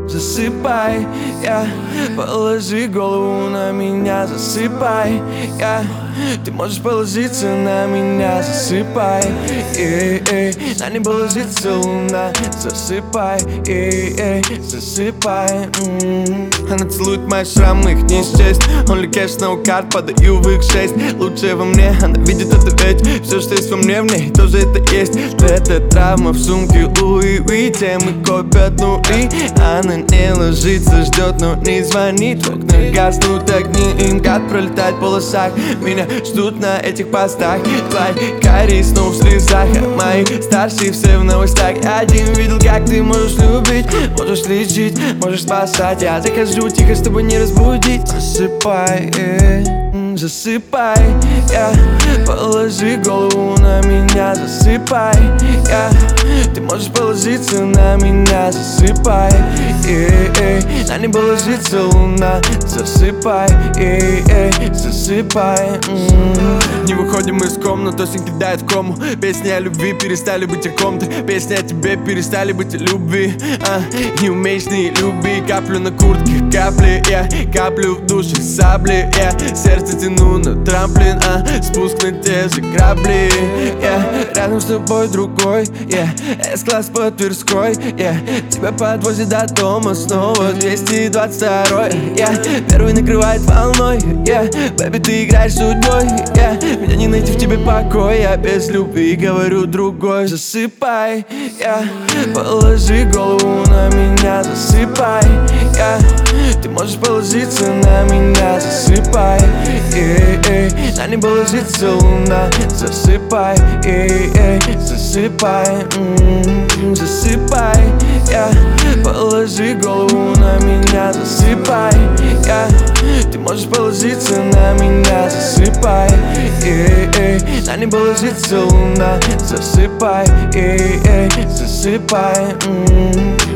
засыпай, положи голову на меня, засыпай, ты можешь положиться на меня, засыпай, на небо ложится луна, засыпай, засыпай. Она целует мои шрамы, их не счесть. Only cash, no card, подаю в их 6. Лучшее во мне, она видит это ведь. Все, что есть во мне, в ней тоже это есть. Это травма в сумке Луи Уи. Темы копят нули. Она не ложится, ждет, но не звонит. В окнах гаснут огни, им гад пролетает в полосах. Меня ждут на этих постах. Твои карие снова в слезах, а мои старшие все в новостях. Один видел, как ты можешь любить, можешь лечить, можешь спасать. Я захожу тихо, чтобы не разбудить. Засыпай, засыпай, положи голову на меня, засыпай, ты можешь положиться на меня, засыпай, на небо ложится луна, засыпай, засыпай. Не выходим из комнаты, осень кидает в кому. Песни о любви перестали быть о ком-то. Песни о тебе перестали быть о любви. Не умеешь, не люби. Каплю на куртке, капли, каплю в душе сабли, сердце тяну на трамплин, спуск на те же грабли, рядом с тобой другой, С-класс по Тверской, тебя подвозит до дома снова 222, первый накрывает волной, бэби, ты играешь судьбой, меня не найти в тебе покоя, без любви говорю другой. Засыпай, положи голову на меня, засыпай, ты можешь положиться на меня, засыпай, на небо ложится луна, засыпай, засыпай, засыпай, положи голову на меня, засыпай, ты можешь положиться на меня, засыпай, на небо ложится луна, засыпай, засыпай.